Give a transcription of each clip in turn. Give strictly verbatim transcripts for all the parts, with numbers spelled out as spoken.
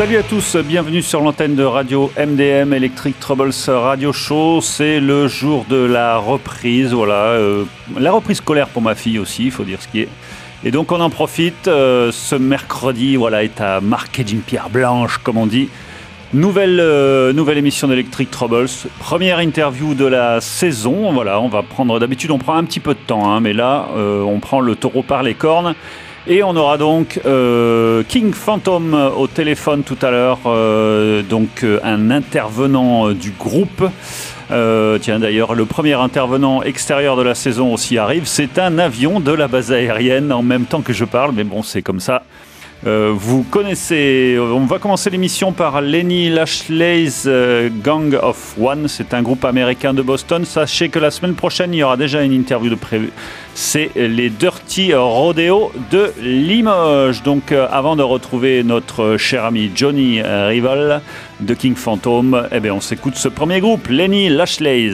Salut à tous, bienvenue sur l'antenne de Radio M D M, Electric Troubles Radio Show. C'est le jour de la reprise, voilà, euh, la reprise scolaire pour ma fille aussi, il faut dire ce qui est. Et donc on en profite, euh, ce mercredi, voilà, est à marquer d'une pierre blanche, comme on dit. Nouvelle, euh, nouvelle émission d'Electric Troubles, première interview de la saison, voilà, on va prendre, d'habitude on prend un petit peu de temps, hein, mais là euh, on prend le taureau par les cornes. Et on aura donc euh, King Phantom au téléphone tout à l'heure, euh, donc euh, un intervenant euh, du groupe. Euh, tiens, d'ailleurs, le premier intervenant extérieur de la saison aussi arrive. C'est un avion de la base aérienne en même temps que je parle, mais bon, c'est comme ça. Euh, vous connaissez, on va commencer l'émission par Lenny Lashley's euh, Gang of One. C'est un groupe américain de Boston. Sachez que la semaine prochaine, il y aura déjà une interview de prévu. C'est les Dirty Rodeo de Limoges. Donc, euh, avant de retrouver notre cher ami Johnny Rival de King Phantom, eh bien, on s'écoute ce premier groupe, Lenny Lashley's.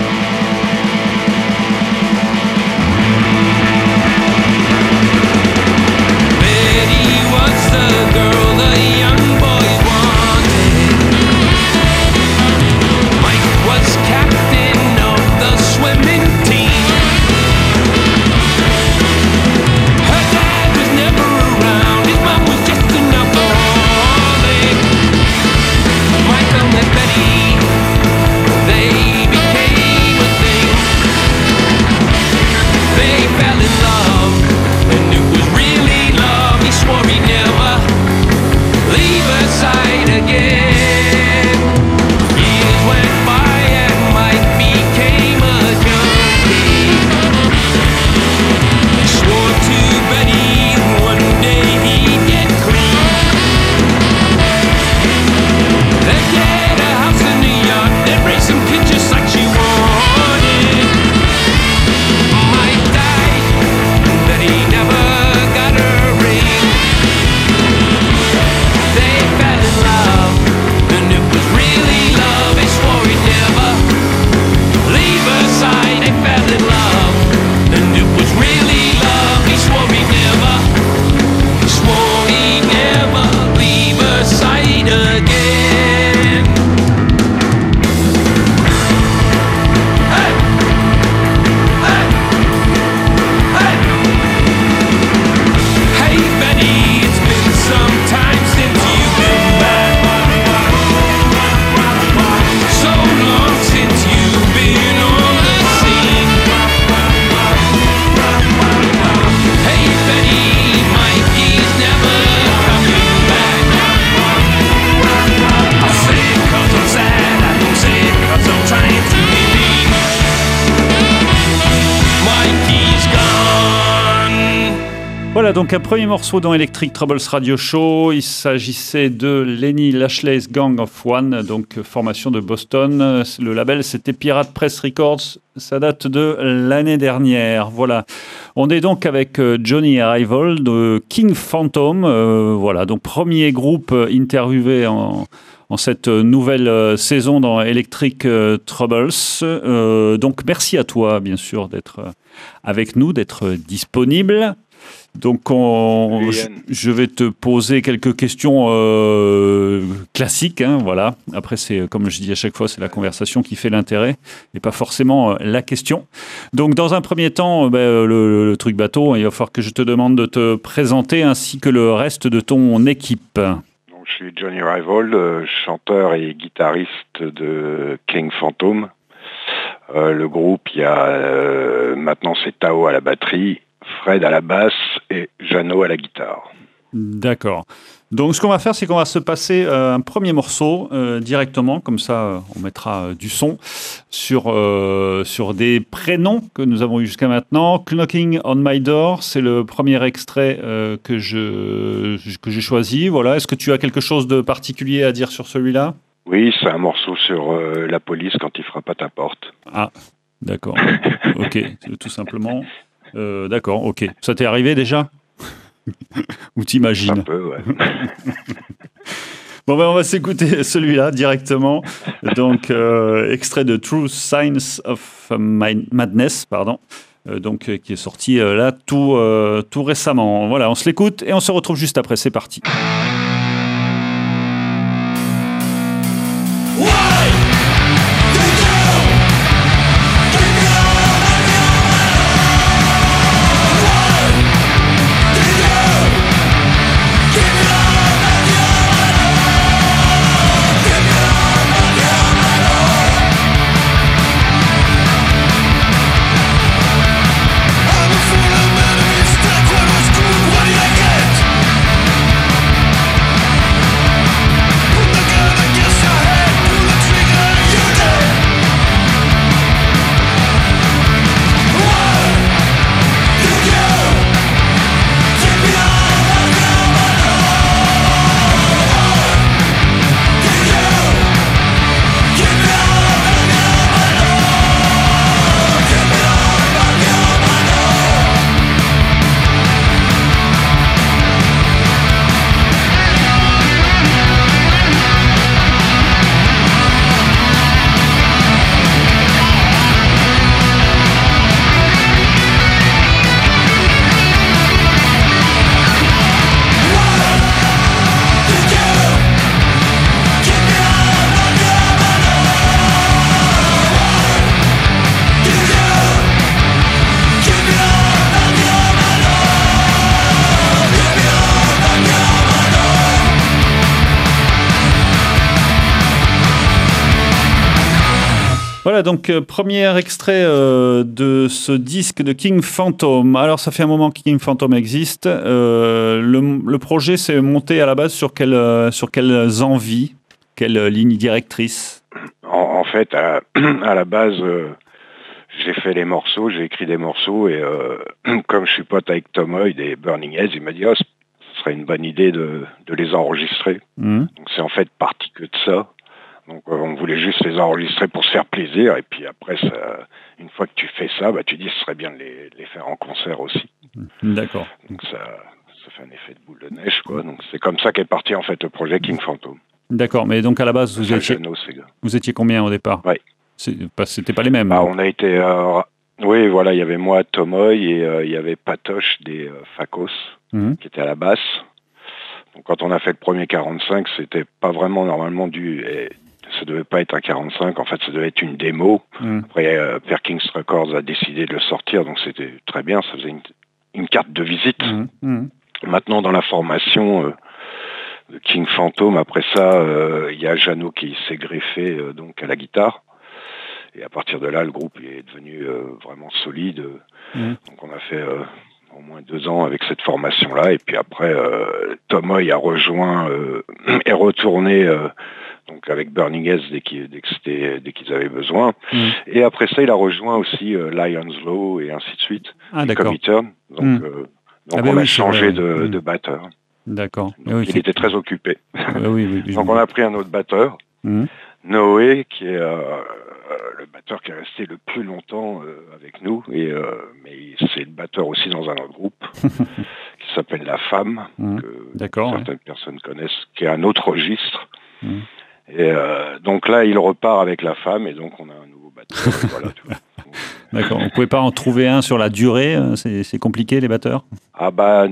Voilà donc un premier morceau dans Electric Troubles Radio Show. Il s'agissait de Lenny Lashley's Gang of One, donc formation de Boston. Le label c'était Pirate Press Records, ça date de l'année dernière. Voilà, on est donc avec Johnny Rival de King Phantom. Euh, voilà, donc premier groupe interviewé en, en cette nouvelle saison dans Electric Troubles. Euh, donc merci à toi bien sûr d'être avec nous, d'être disponible. Donc, on, je, je vais te poser quelques questions euh, classiques, hein, voilà. Après, c'est comme je dis à chaque fois, c'est la conversation qui fait l'intérêt et pas forcément euh, la question. Donc, dans un premier temps, ben, le, le truc bateau, il va falloir que je te demande de te présenter ainsi que le reste de ton équipe. Donc, je suis Johnny Rival, euh, chanteur et guitariste de King Phantom. Euh, le groupe, il y a euh, maintenant c'est Tao à la batterie, Fred à la basse et Jeannot à la guitare. D'accord. Donc, ce qu'on va faire, c'est qu'on va se passer euh, un premier morceau euh, directement, comme ça, euh, on mettra euh, du son sur, euh, sur des prénoms que nous avons eu jusqu'à maintenant. Knocking on My Door, c'est le premier extrait euh, que, je, que j'ai choisi. Voilà. Est-ce que tu as quelque chose de particulier à dire sur celui-là ? Oui, c'est un morceau sur euh, la police quand il frappe à ta porte. Ah, d'accord. Ok, tout simplement. Euh, d'accord, ok. Ça t'est arrivé déjà ? Ou t'imagines ? Un peu, ouais. Bon, ben on va s'écouter celui-là directement. Donc, euh, extrait de True Signs of Madness, pardon. Euh, donc, euh, qui est sorti euh, là tout, euh, tout récemment. Voilà, on se l'écoute et on se retrouve juste après. C'est parti. Voilà, donc euh, premier extrait euh, de ce disque de King Phantom. Alors, ça fait un moment que King Phantom existe. Euh, le, le projet s'est monté à la base sur, quelle, euh, sur quelles envies, quelle euh, ligne directrice? En, en fait, à, à la base, euh, j'ai fait les morceaux, j'ai écrit des morceaux, et euh, comme je suis pote avec Tom Hoyd et Burning Heads, il m'a dit, oh, ce serait une bonne idée de, de les enregistrer. Mmh. Donc c'est en fait parti que de ça. Donc euh, on voulait juste les enregistrer pour se faire plaisir, et puis après, ça, une fois que tu fais ça, bah, tu dis ce serait bien de les, les faire en concert aussi. D'accord. Donc ça, ça fait un effet de boule de neige, quoi. Donc c'est comme ça qu'est parti en fait le projet King Phantom. D'accord, mais donc à la base, vous étiez, vous étiez combien au départ? Oui. C'était pas les mêmes. Bah, on a été... Euh, oui, voilà, il y avait moi, Tom Hoy, et euh, il y avait Patoche des euh, Facos, mmh. qui était à la basse. Donc quand on a fait le premier quarante-cinq, c'était pas vraiment normalement du... Et ça devait pas être un quarante-cinq, en fait, ça devait être une démo. Mmh. Après, euh, Perkins Records a décidé de le sortir, donc c'était très bien, ça faisait une, une carte de visite. Mmh. Mmh. Maintenant, dans la formation... Euh, King Phantom, après ça, euh, il y a Jeannot qui s'est greffé euh, donc à la guitare. Et à partir de là, le groupe est devenu euh, vraiment solide. Mmh. Donc on a fait euh, au moins deux ans avec cette formation-là. Et puis après, euh, Tom Hoy a rejoint, euh, est retourné euh, donc avec Burning Heads dès qu'ils, dès que c'était, dès qu'ils avaient besoin. Mmh. Et après ça, il a rejoint aussi euh, Lions Law et ainsi de suite. Ah, d'accord. Donc, mmh. euh, donc ah, on a oui, changé de, mmh. de batteur. D'accord. Oui, il était très occupé. Oui, oui, oui, donc on a pris un autre batteur, mmh. Noé, qui est euh, le batteur qui est resté le plus longtemps euh, avec nous, et, euh, mais c'est le batteur aussi dans un autre groupe qui s'appelle La Femme, mmh. que certaines ouais. personnes connaissent, qui est un autre registre. Mmh. Et euh, donc là, il repart avec La Femme, et donc on a un nouveau batteur. Voilà, tu vois. D'accord. On ne pouvait pas en trouver un sur la durée, c'est, c'est compliqué les batteurs? Ah bah...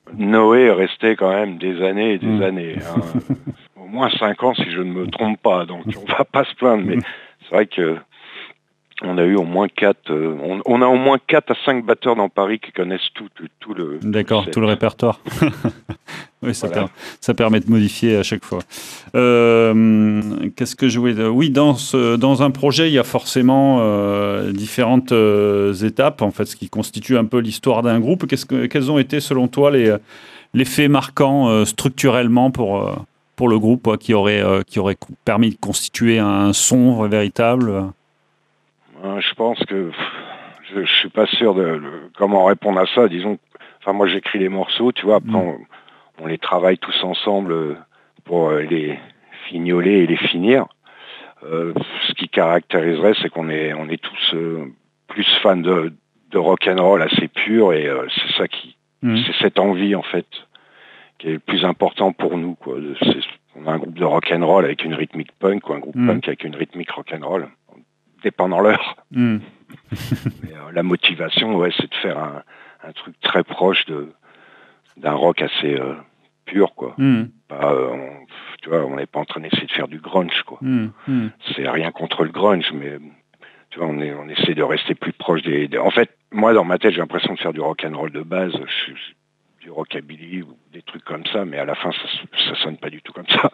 Noé est resté quand même des années et des mmh. années. Hein. Au moins cinq ans si je ne me trompe pas, donc on va pas se plaindre, mais c'est vrai que on a eu au moins quatre, euh, on, on a au moins quatre à cinq batteurs dans Paris qui connaissent tout, tout, tout le. D'accord, tout le, tout le répertoire. Oui, ça, voilà. per, ça permet de modifier à chaque fois. Euh, qu'est-ce que je voulais dire ? Oui, dans, ce, dans un projet, il y a forcément euh, différentes euh, étapes, en fait, ce qui constitue un peu l'histoire d'un groupe. Qu'est-ce que, quels ont été, selon toi, les, les faits marquants euh, structurellement pour, euh, pour le groupe euh, qui, aurait, euh, qui aurait permis de constituer un son véritable ? euh, Je pense que je ne suis pas sûr de, de comment répondre à ça. Disons, enfin, moi, j'écris les morceaux, tu vois, après, mmh. on, on les travaille tous ensemble pour les fignoler et les finir. Euh, ce qui caractériserait, c'est qu'on est, on est tous euh, plus fans de, de rock'n'roll assez pur, et euh, c'est ça qui, mmh. c'est cette envie en fait qui est le plus important pour nous, quoi. C'est, on a un groupe de rock'n'roll avec une rythmique punk, ou un groupe mmh. punk avec une rythmique rock'n'roll, dépendant l'heure. Mmh. Mais, euh, la motivation, ouais, c'est de faire un, un truc très proche de d'un rock assez euh, pur, quoi. Mm. Pas, euh, on, tu vois, on n'est pas en train d'essayer de faire du grunge, quoi. Mm. Mm. C'est rien contre le grunge, mais tu vois, on, est, on essaie de rester plus proche des, des... En fait, moi, dans ma tête, j'ai l'impression de faire du rock'n'roll de base, je, je, du rockabilly ou des trucs comme ça, mais à la fin, ça, ça sonne pas du tout comme ça.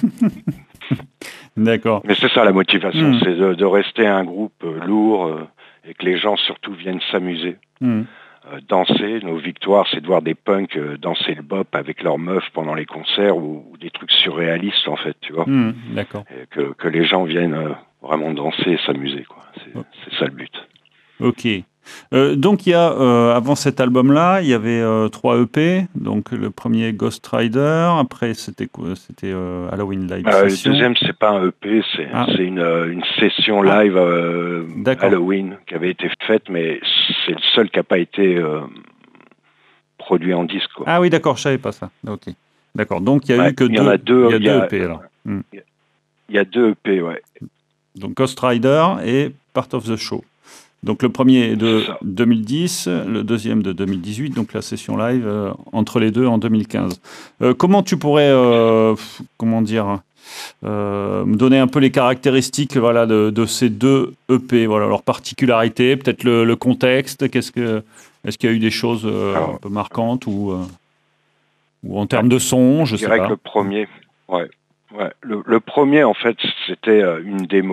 D'accord. Mais c'est ça la motivation, mm. c'est de, de rester un groupe euh, lourd euh, et que les gens surtout viennent s'amuser. Mm. Euh, danser, nos victoires, c'est de voir des punks euh, danser le bop avec leurs meufs pendant les concerts, ou, ou des trucs surréalistes en fait, tu vois. Mmh, d'accord. Et que, que les gens viennent euh, vraiment danser et s'amuser, quoi. C'est, oh. c'est ça le but. Ok. Euh, donc il y a, euh, avant cet album-là, il y avait euh, trois E P. Donc le premier Ghost Rider, après c'était quoi ? C'était euh, Halloween Live euh, Session. Le deuxième, c'est pas un E P, c'est, ah. c'est une, une session live euh, Halloween qui avait été faite, mais c'est le seul qui n'a pas été euh, produit en disque, quoi. Ah oui, d'accord, je savais pas ça. Ok. D'accord. Donc il y a ouais, eu que deux. Il y en a deux. Il y a, il y a deux E P alors. Il y, a, il y a deux E P, ouais. Donc Ghost Rider et Part of the Show. Donc le premier est de deux mille dix, le deuxième de deux mille dix-huit, donc la session live euh, entre les deux en deux mille quinze. Euh, comment tu pourrais, euh, comment dire, euh, me donner un peu les caractéristiques, voilà, de, de ces deux E P, voilà, leurs particularités, peut-être le, le contexte, qu'est-ce que, est-ce qu'il y a eu des choses euh, Alors, un peu marquantes ou, euh, ou en termes ouais, de son, je, je sais pas. Je dirais que le premier, ouais, ouais, le, le premier en fait c'était une démo.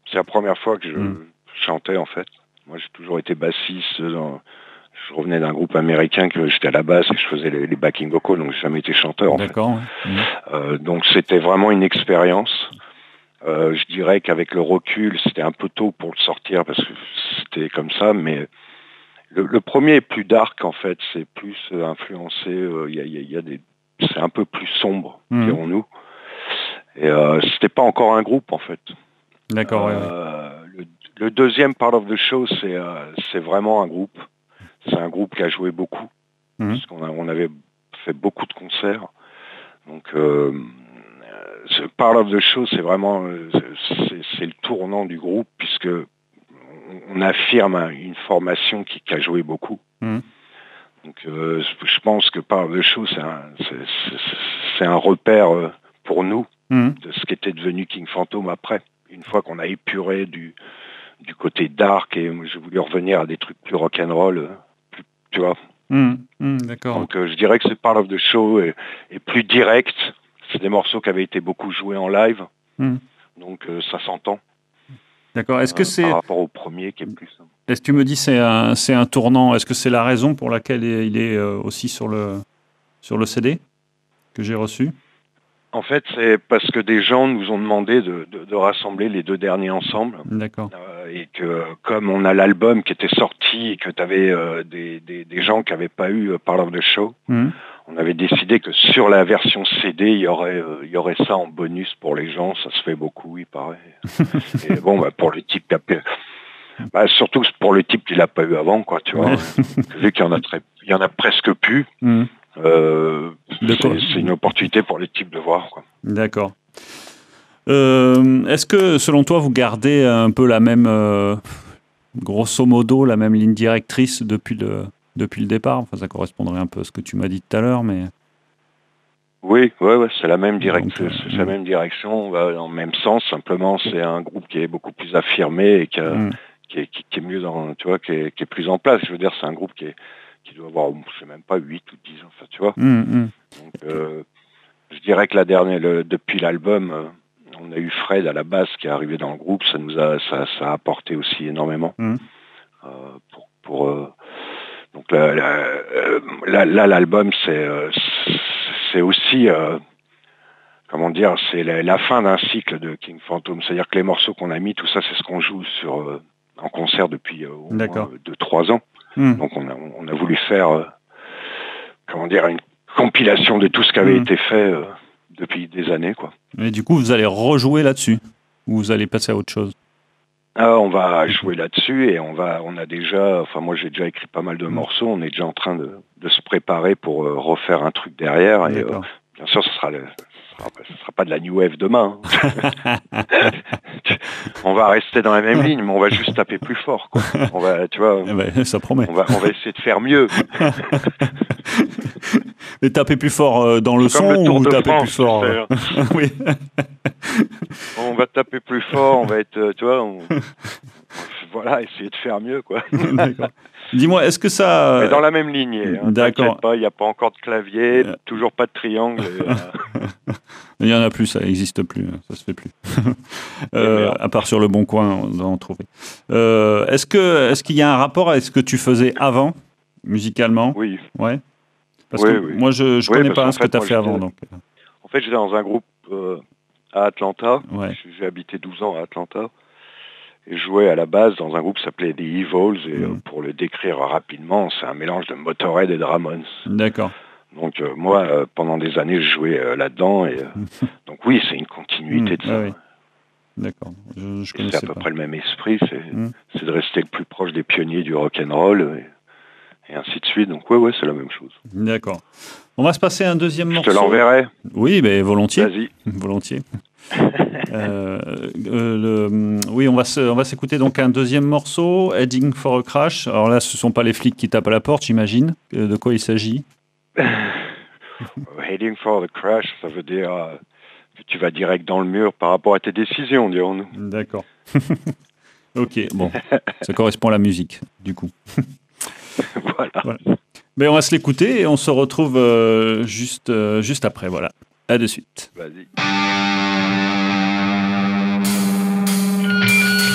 c'est la première fois que je Mm. chantais en fait. Moi j'ai toujours été bassiste. Dans... Je revenais d'un groupe américain que j'étais à la basse et je faisais les, les backing vocals, donc j'ai jamais été chanteur en D'accord. fait. Ouais. Mm. Euh, donc c'était vraiment une expérience. Euh, je dirais qu'avec le recul, c'était un peu tôt pour le sortir parce que c'était comme ça, mais le, le premier est plus dark en fait, c'est plus euh, influencé, il euh, y, a, y, a, y a des, c'est un peu plus sombre, Mm. dirons-nous. Et euh, c'était pas encore un groupe en fait. D'accord. Euh, ouais, ouais. le, le deuxième part of the show, c'est euh, c'est vraiment un groupe. C'est un groupe qui a joué beaucoup, Mm. parce qu'on a, on avait fait beaucoup de concerts. Donc euh, ce part of the show, c'est vraiment euh, c'est, c'est le tournant du groupe, puisque on affirme une formation qui, qui a joué beaucoup. Mm. Donc euh, je pense que part of the show, c'est un, c'est, c'est, c'est un repère euh, pour nous mm. de ce qu'était devenu King Phantom après. Une fois qu'on a épuré du, du côté dark, et j'ai voulu revenir à des trucs plus rock'n'roll, plus, tu vois. Mm. Mm. D'accord. Donc euh, je dirais que c'est part of the show est, est plus direct. C'est des morceaux qui avaient été beaucoup joués en live, mm. donc euh, ça s'entend. D'accord. Est-ce que euh, c'est par rapport au premier qui est plus. Est-ce que tu me dis c'est un c'est un tournant? Est-ce que c'est la raison pour laquelle il est euh, aussi sur le sur le C D que j'ai reçu? En fait, c'est parce que des gens nous ont demandé de, de, de rassembler les deux derniers ensemble. D'accord. Euh, et que comme on a l'album qui était sorti et que tu avais euh, des, des, des gens qui n'avaient pas eu euh, Part of the Show, mm. on avait décidé que sur la version C D, il y aurait, euh, il y aurait ça en bonus pour les gens. Ça se fait beaucoup, il paraît. Et bon, bah, pour le type qui a pu... bah, surtout pour le type qui l'a pas eu avant, quoi, tu vois. Vu qu'il y en a très, il y en a presque plus. mm. Euh, c'est, quoi c'est une opportunité pour les types de voir, quoi. D'accord. Euh, est-ce que, selon toi, vous gardez un peu la même, euh, grosso modo, la même ligne directrice depuis le, depuis le départ? Enfin, ça correspondrait un peu à ce que tu m'as dit tout à l'heure, mais... Oui, ouais, ouais, c'est la même direction, Donc, euh, c'est la même direction, on va dans le même sens. Simplement, c'est un groupe qui est beaucoup plus affirmé et qui, a, mm. qui, est, qui, qui est mieux dans, tu vois, qui est, qui est plus en place. Je veux dire, c'est un groupe qui est, qui doit avoir, je sais même pas, huit ou dix ans, enfin, tu vois. Mm, mm. Donc, euh, je dirais que la dernière, le, depuis l'album, euh, on a eu Fred à la basse qui est arrivé dans le groupe, ça nous a, ça, ça a apporté aussi énormément. Mm. Euh, pour, pour euh, donc là, là, là, là, l'album, c'est, euh, c'est aussi, euh, comment dire, c'est la, la fin d'un cycle de King Phantom. C'est-à-dire que les morceaux qu'on a mis, tout ça, c'est ce qu'on joue sur euh, en concert depuis euh, au D'accord. moins deux, trois ans. Mm. Donc on a, on a voulu faire, euh, comment dire, une compilation de tout ce qui avait Mm. été fait euh, depuis des années, quoi. Et du coup, vous allez rejouer là-dessus? Ou vous allez passer à autre chose? Ah, on va jouer là-dessus et on va, on a déjà, enfin moi j'ai déjà écrit pas mal de morceaux, on est déjà en train de, de se préparer pour euh, refaire un truc derrière et euh, bien sûr ce sera, le, ce sera, ce sera pas de la new wave demain. Hein. On va rester dans la même ligne, mais on va juste taper plus fort, quoi. On va, tu vois, eh ben, ça promet. On va, on va essayer de faire mieux. Et taper plus fort euh, dans le C'est son comme le Tour ou de taper France, plus fort euh... Oui. On va taper plus fort, on va être, euh, tu vois, on... voilà, essayer de faire mieux, quoi. D'accord. Dis-moi, est-ce que ça... Mais dans la même lignée. Hein, D'accord. Pas, il n'y a pas encore de clavier, euh... toujours pas de triangle. Et, euh... il n'y en a plus, ça n'existe plus, ça se fait plus. euh, à part sur le Bon Coin, on doit en trouver. Euh, est-ce que, est-ce qu'il y a un rapport avec ce que tu faisais avant, musicalement? Oui. Ouais. Parce oui, que oui. moi, je ne oui, connais pas hein, ce fait, que tu as fait avant. Donc. En fait, j'étais dans un groupe euh, à Atlanta. Ouais. J'ai habité douze ans à Atlanta. Et je jouais à la base dans un groupe qui s'appelait The Evols. Et mmh. euh, pour le décrire rapidement, c'est un mélange de Motorhead et de Ramones. D'accord. Donc euh, moi, euh, pendant des années, je jouais euh, là-dedans. Et, euh, donc oui, c'est une continuité mmh, de ça. Ah oui. D'accord. Je, je c'est à peu pas. près le même esprit. C'est, mmh. c'est de rester le plus proche des pionniers du rock'n'roll. Et, et ainsi de suite. Donc ouais, ouais, c'est la même chose. D'accord. On va se passer un deuxième je morceau. Je te l'enverrai. Oui, mais volontiers. Vas-y. Volontiers. euh, euh, le, oui, on va, se, on va s'écouter donc un deuxième morceau, Heading for a Crash. Alors là, ce ne sont pas les flics qui tapent à la porte, j'imagine. De quoi il s'agit? Heading for the Crash, ça veut dire euh, que tu vas direct dans le mur par rapport à tes décisions, dirons-nous. D'accord. Ok, bon. Ça correspond à la musique, du coup. Voilà. Voilà. Mais on va se l'écouter et on se retrouve euh, juste, euh, juste après. Voilà. À de suite. Vas-y.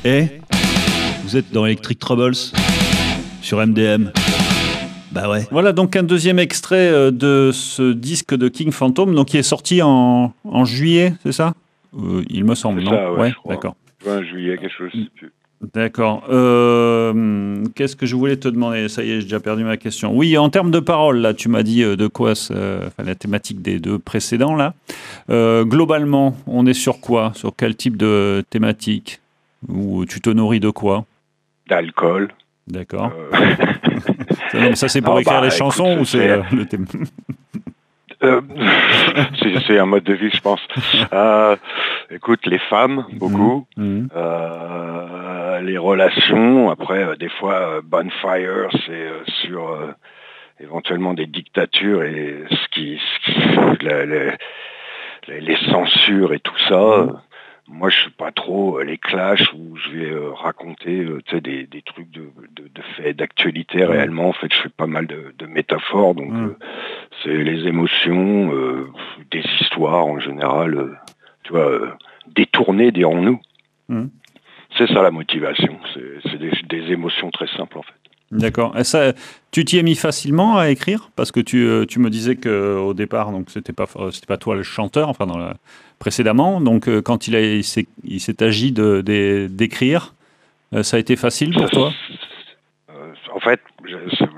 Et vous êtes dans Electric Troubles sur M D M. Bah ouais. Voilà donc un deuxième extrait de ce disque de King Phantom, donc qui est sorti en, en juillet, c'est ça? euh, Il me semble, c'est non? ça, ouais, ouais je crois. D'accord. Juin, juillet, quelque chose, je sais plus. D'accord. Euh, qu'est-ce que je voulais te demander? Ça y est, j'ai déjà perdu ma question. Oui, en termes de paroles, là, tu m'as dit de quoi, euh, enfin, la thématique des deux précédents, là. Euh, globalement, on est sur quoi? Sur quel type de thématique? Ou tu te nourris de quoi? D'alcool. D'accord. Euh... ça, non, ça, c'est pour non, écrire bah, les chansons écoute, ou c'est euh, le thème? Euh, c'est, c'est un mode de vie, je pense. Euh, écoute, les femmes, beaucoup. Mmh. Euh, les relations. Après, euh, des fois, euh, Bonfire, c'est euh, sur euh, éventuellement des dictatures et ce qui, ce qui la, la, les, les censures et tout ça. Mmh. Moi, je suis pas trop euh, les clashs où je vais euh, raconter euh, des, des trucs de, de, de faits, d'actualité mmh. réellement. En fait, je fais pas mal de, de métaphores, donc mmh. euh, c'est les émotions, euh, des histoires en général, euh, tu vois, euh, détournées, dirons-nous. Mmh. C'est ça la motivation. C'est, c'est des, des émotions très simples en fait. D'accord. Et ça, tu t'y es mis facilement à écrire parce que tu, tu me disais que au départ, donc c'était pas c'était pas toi le chanteur, enfin dans la, précédemment. Donc quand il a il s'est, il s'est agi de, de d'écrire, ça a été facile pour toi? euh, En fait, je,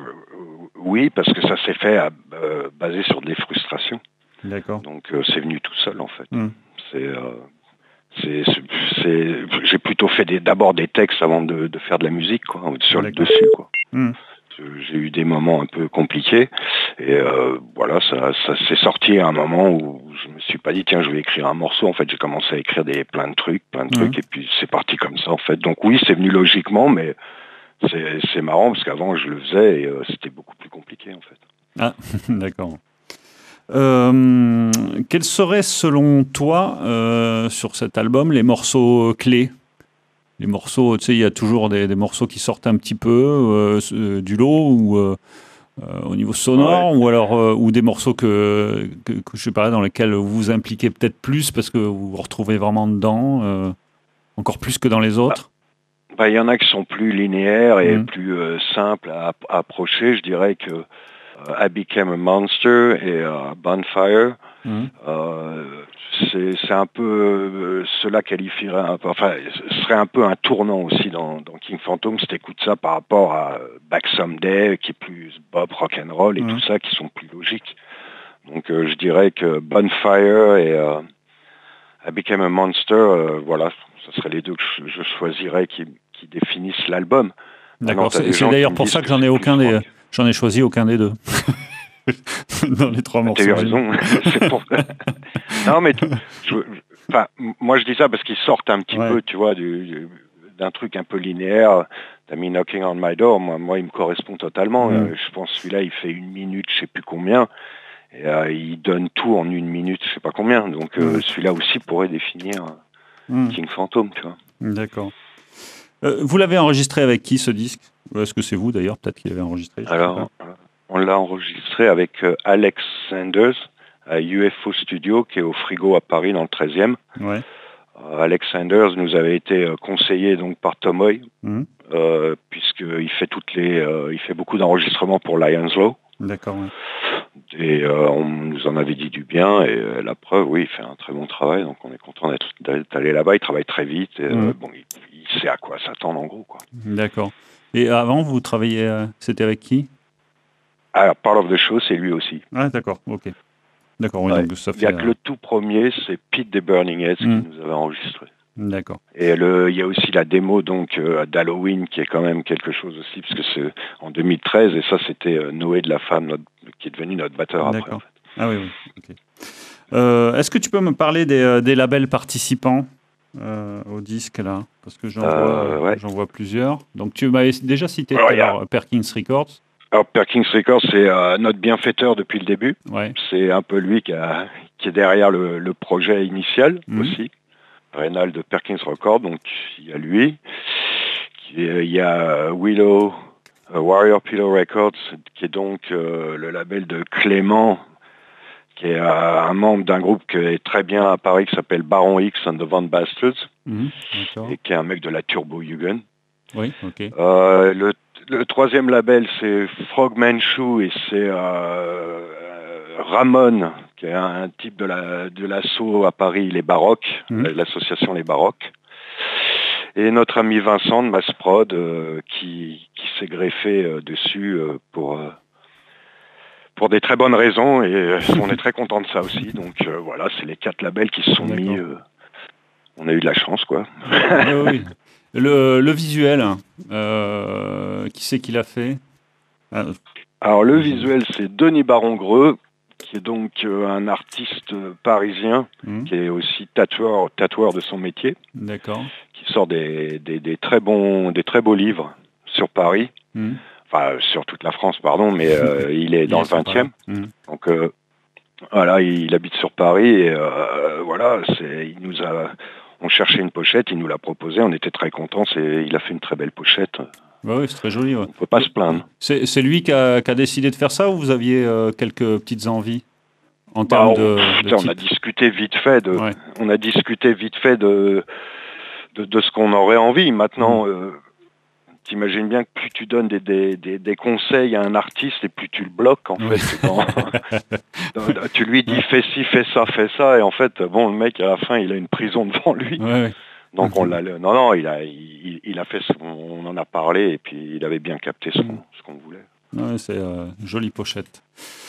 oui, parce que ça s'est fait à, euh, basé sur des frustrations. D'accord. Donc euh, c'est venu tout seul en fait. Mmh. C'est euh, C'est, c'est, c'est, j'ai plutôt fait des, d'abord des textes avant de, de faire de la musique, quoi, sur le dessus, quoi. Mmh. J'ai eu des moments un peu compliqués et euh, voilà, ça, ça s'est sorti à un moment où je me suis pas dit tiens je vais écrire un morceau. En fait, j'ai commencé à écrire des plein de trucs, plein de mmh. trucs et puis c'est parti comme ça en fait. Donc oui, c'est venu logiquement, mais c'est, c'est marrant parce qu'avant je le faisais et euh, c'était beaucoup plus compliqué en fait. Ah, d'accord. Euh, quels seraient selon toi euh, sur cet album les morceaux clés? Les morceaux, tu sais, il y a toujours des, des morceaux qui sortent un petit peu euh, du lot ou euh, euh, au niveau sonore, ouais. ou alors euh, ou des morceaux que, que, que je sais pas dans lesquels vous vous impliquez peut-être plus parce que vous vous retrouvez vraiment dedans, euh, encore plus que dans les autres. Bah, bah, y en a qui sont plus linéaires et mmh. plus euh, simples à, à approcher. Je dirais que euh, I Became a Monster et euh, Bonfire. Mmh. Euh, c'est, c'est un peu euh, cela qualifierait un peu, enfin ce serait un peu un tournant aussi dans, dans King Phantom si t'écoutes ça par rapport à Back Someday qui est plus pop, rock'n'roll et mmh. tout ça qui sont plus logiques. Donc euh, je dirais que Bonfire et euh, I Became a Monster, euh, voilà, ce seraient les deux que je, je choisirais qui, qui définissent l'album. D'accord, c'est, c'est d'ailleurs pour ça que, que j'en ai aucun des, rock. j'en ai choisi aucun des deux. Dans les trois morceaux. T'as eu raison. C'est pour... non, mais je, enfin, moi je dis ça parce qu'ils sortent un petit ouais. peu, tu vois, du, du, d'un truc un peu linéaire. T'as mis Knocking on My Door, moi, moi il me correspond totalement. Mm. Euh, je pense que celui-là il fait une minute, je sais plus combien, et euh, il donne tout en une minute, je sais pas combien. Donc euh, mm. celui-là aussi pourrait définir mm. King Phantom, tu vois. D'accord. Euh, vous l'avez enregistré avec qui ce disque? Ou est-ce que c'est vous d'ailleurs, peut-être qui l'avez enregistré? Alors. On l'a enregistré avec euh, Alex Sanders à U F O Studio qui est au Frigo à Paris dans le treizième. Ouais. Euh, Alex Sanders nous avait été euh, conseillé donc par Tom Hoy mmh. euh, puisqu'il fait toutes les, euh, il fait beaucoup d'enregistrements pour Lions Law. D'accord. Ouais. Et euh, on nous en avait dit du bien et euh, la preuve, oui, il fait un très bon travail donc on est content d'être, d'être allé là-bas. Il travaille très vite et mmh. euh, bon, il, il sait à quoi s'attendre en gros quoi. D'accord. Et avant vous travailliez, euh, c'était avec qui? Alors, Part of the Show, c'est lui aussi. Ah, d'accord, ok. D'accord, oui, ouais. donc ça fait... Il n'y a que le tout premier, c'est Pete des Burning Heads mmh. qui nous avait enregistré. D'accord. Et le, il y a aussi la démo donc euh, d'Halloween qui est quand même quelque chose aussi, parce que c'est en deux mille treize, et ça c'était euh, Noé de la Femme, notre, qui est devenu notre batteur après. D'accord. En fait. Ah oui, oui, ok. Euh, est-ce que tu peux me parler des, des labels participants euh, au disque, là? Parce que j'en, euh, vois, ouais. j'en vois plusieurs. Donc tu m'avais déjà cité oh, yeah. alors, Perkins Records. Alors Perkins Records, c'est euh, notre bienfaiteur depuis le début. Ouais. C'est un peu lui qui, a, qui est derrière le, le projet initial mmh. aussi. Reynald de Perkins Records, donc il y a lui. Il y a Willow, uh, Warrior Pillow Records, qui est donc euh, le label de Clément, qui est euh, un membre d'un groupe qui est très bien à Paris, qui s'appelle Baron X and the Van Bastards, mmh, et qui est un mec de la Turbo Jugend. Oui, ok. Euh, le, le troisième label, c'est Frogman Shoe, et c'est euh, Ramon, qui est un, un type de la de l'assaut à Paris, les Baroques, mmh. l'association Les Baroques. Et notre ami Vincent de Massprod, euh, qui, qui s'est greffé euh, dessus euh, pour... Euh, pour des très bonnes raisons, et on est très content de ça aussi. Donc euh, voilà, c'est les quatre labels qui se sont D'accord. mis. Euh, on a eu de la chance, quoi. oui, oui. Le, le visuel, euh, qui c'est qui l'a fait? ah. Alors le visuel, c'est Denis Baron-Greux, qui est donc euh, un artiste parisien, mmh. qui est aussi tatoueur, tatoueur de son métier. D'accord. Qui sort des, des, des très bons, des très beaux livres sur Paris. Mmh. Enfin, sur toute la France, pardon, mais euh, il est dans il le vingtième. Mmh. Donc, euh, voilà, il, il habite sur Paris et euh, voilà, c'est, il nous a, on cherchait une pochette, il nous l'a proposé, on était très contents, c'est, il a fait une très belle pochette. Bah oui, c'est très joli. Ouais. On peut pas se plaindre. C'est, c'est lui qui a, qui a décidé de faire ça, ou vous aviez euh, quelques petites envies en termes bah, on, de, de On a discuté vite fait de, ouais. on a discuté vite fait de, de, de ce qu'on aurait envie. Maintenant. Mmh. Euh, T'imagines bien que plus tu donnes des, des, des, des conseils à un artiste et plus tu le bloques, en fait. Quand, tu lui dis fais ci, fais ça, fais ça, et en fait, bon, le mec, à la fin, il a une prison devant lui. Ouais. Donc, on l'a... Non, non, il a, il, il a fait ce qu'on... On en a parlé, et puis il avait bien capté ce qu'on, ce qu'on voulait. Ouais, c'est euh, jolie pochette.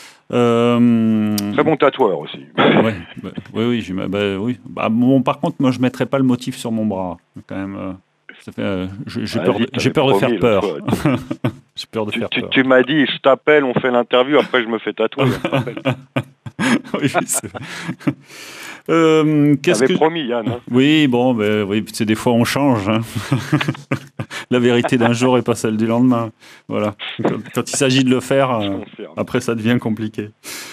Euh... Très bon tatoueur aussi. ouais, bah, oui, oui, bah, oui. Bah, bon, par contre, moi, je ne mettrais pas le motif sur mon bras, quand même... Euh... Ça fait, euh, j'ai peur, de, j'ai peur de faire peur. j'ai peur de tu, faire tu, peur. Tu m'as dit, je t'appelle, on fait l'interview, après je me fais tatouer. oui, c'est... euh, qu'est-ce T'avais que... promis, Yann. Hein. Oui, bon, ben, oui, c'est des fois on change. Hein. La vérité d'un jour n'est pas celle du lendemain. Voilà. Quand, quand il s'agit de le faire, euh, après ça devient compliqué.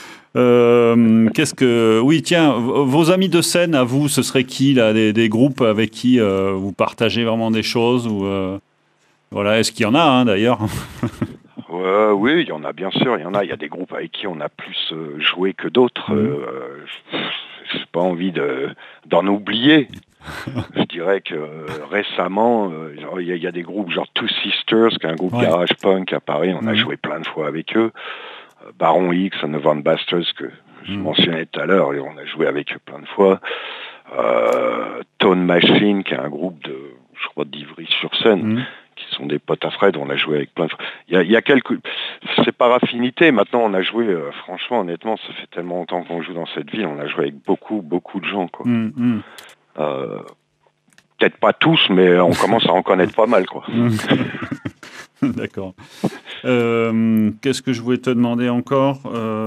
Euh, qu'est-ce que... Oui, tiens, vos amis de scène, à vous, ce serait qui, là, des, des groupes avec qui euh, vous partagez vraiment des choses ou, euh, voilà, est-ce qu'il y en a, hein, d'ailleurs? euh, Oui, il y en a, bien sûr. Il y en a. Il y a des groupes avec qui on a plus euh, joué que d'autres. Mmh. Euh, j'ai pas envie de, d'en oublier. Je dirais que euh, récemment, il euh, y, y a des groupes genre Two Sisters, qui est un groupe ouais. garage punk à Paris. On mmh. a joué plein de fois avec eux. Baron X and the Van Bastards, que je mmh. mentionnais tout à l'heure, et on a joué avec eux plein de fois. Euh, Tone Machine, qui est un groupe de, je crois, d'Ivry-sur-Seine, mmh. qui sont des potes à Fred, on a joué avec plein de fois. Il y a, il y a quelques... C'est par affinité, maintenant on a joué, euh, franchement, honnêtement, ça fait tellement longtemps qu'on joue dans cette ville, on a joué avec beaucoup, beaucoup de gens, quoi. Mmh. Euh, peut-être pas tous, mais on commence à en connaître pas mal, quoi. D'accord. Euh, qu'est-ce que je voulais te demander encore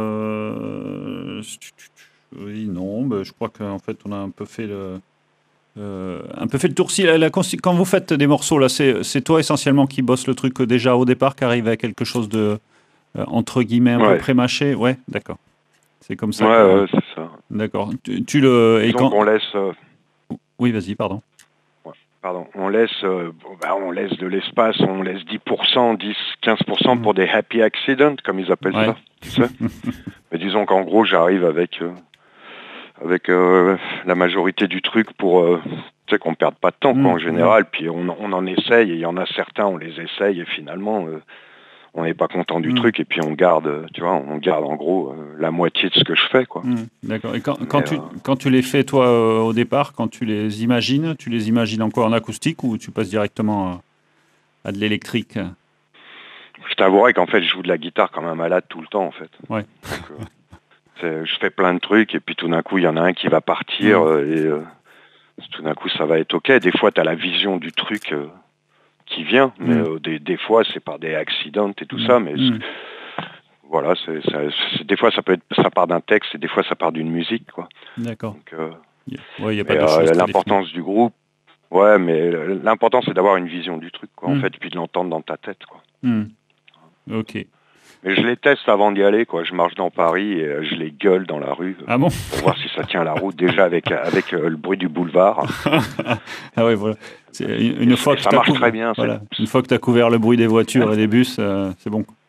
euh, Oui, non, bah, je crois qu'en fait, on a un peu fait le, euh, un peu fait le tour. Si, la, la, quand vous faites des morceaux, là, c'est, c'est toi essentiellement qui bosse le truc déjà au départ, qui arrive à quelque chose de, euh, entre guillemets, un ouais. peu pré-mâché. Ouais, d'accord. C'est comme ça. Ouais, que... ouais, c'est ça. D'accord. Tu, tu le... Et quand... on laisse... Euh... Oui, vas-y, pardon. Pardon, on laisse, euh, bah, on laisse de l'espace, on laisse dix pour cent, dix à quinze pour cent pour des happy accidents, comme ils appellent ouais. ça, tu sais. Mais disons qu'en gros, j'arrive avec, euh, avec euh, la majorité du truc pour euh, tu sais, qu'on ne perde pas de temps, quoi, en général. Puis on, on en essaye, et il y en a certains, on les essaye, et finalement, euh, on n'est pas content du mmh. truc, et puis on garde, tu vois, on garde en gros euh, la moitié de ce que je fais, quoi. Mmh. D'accord. Et quand, quand, tu, euh... quand tu les fais, toi, euh, au départ, quand tu les imagines, tu les imagines encore en acoustique ou tu passes directement à, à de l'électrique? Je t'avouerai qu'en fait, je joue de la guitare comme un malade tout le temps, en fait. Ouais. Donc, euh, c'est, je fais plein de trucs, et puis tout d'un coup, il y en a un qui va partir, mmh. euh, et euh, tout d'un coup, ça va être OK. Des fois, tu as la vision du truc... Euh, qui vient, mais mmh. euh, des, des fois c'est par des accidents et tout mmh. ça, mais mmh. voilà, c'est, c'est, c'est, des fois ça peut être, ça part d'un texte et des fois ça part d'une musique, quoi. D'accord. Donc, euh, yeah. ouais, y a pas mais, de euh, l'importance définies. Du groupe, ouais, mais l'important c'est d'avoir une vision du truc, quoi, mmh. en fait, puis de l'entendre dans ta tête, quoi. Mmh. Ok. Mais je les teste avant d'y aller, quoi. Je marche dans Paris et euh, je les gueule dans la rue ah bon pour voir si ça tient la route, déjà avec, avec euh, le bruit du boulevard. Ah ouais, voilà. C'est une, une fois que ça marche cou... très bien. Voilà. Une fois que tu as couvert le bruit des voitures et des bus, euh, c'est bon.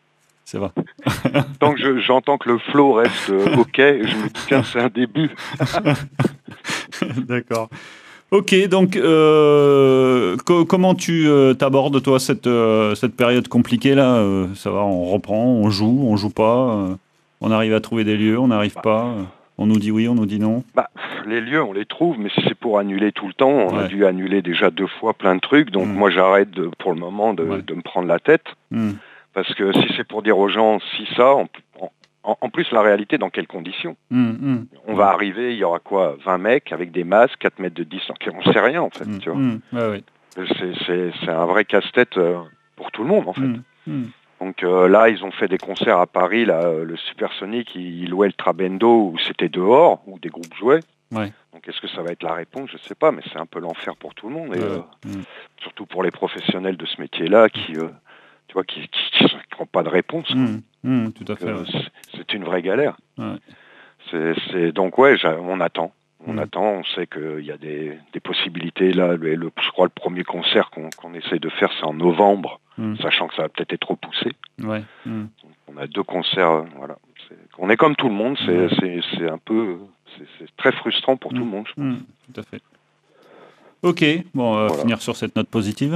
Ça va. Tant que je, j'entends que le flow reste euh, OK, je me dis, tiens, c'est un début. D'accord. Ok, donc euh, co- comment tu euh, t'abordes, toi, cette, euh, cette période compliquée, là euh, Ça va, on reprend, on joue, on joue pas, euh, on arrive à trouver des lieux, on n'arrive Bah, pas, euh, on nous dit oui, on nous dit non. bah, les lieux, on les trouve, mais si c'est pour annuler tout le temps, on Ouais. a dû annuler déjà deux fois plein de trucs, donc Mm. moi j'arrête de, pour le moment de, Ouais. de me prendre la tête, Mm. parce que si c'est pour dire aux gens, si ça, on, en, en plus la réalité, dans quelles conditions Mm. Mm. on va arriver, il y aura quoi, vingt mecs avec des masques, quatre mètres de distance, on sait rien en fait, Mm. tu vois. Mm. Ouais, ouais. C'est, c'est, c'est un vrai casse-tête euh, pour tout le monde en fait. Mm. Mm. Donc euh, là, ils ont fait des concerts à Paris, là, euh, le Supersonic, ils louaient le Trabendo où c'était dehors, où des groupes jouaient. Ouais. Donc est-ce que ça va être la réponse? Je sais pas, mais c'est un peu l'enfer pour tout le monde, et Ouais. euh, Mm. surtout pour les professionnels de ce métier-là qui, euh, tu vois, qui n'ont pas de réponse. quoi. Mm. Mm. Tout à Donc, fait. euh, Ouais. c'est, c'est une vraie galère. Ouais. C'est, c'est, donc ouais, j'a- on attend. On Mm. attend, on sait qu'il y a des, des possibilités. Là, le, le- je crois le premier concert qu'on, qu'on essaie de faire, c'est en novembre, Mm. sachant que ça va peut-être être repoussé. Ouais. Mm. On a deux concerts, euh, voilà. C'est, on est comme tout le monde, c'est, Ouais. c'est, c'est un peu... C'est, c'est très frustrant pour Mm. tout le monde, je pense. Mm. Tout à fait. Ok, bon, on va Voilà. finir sur cette note positive.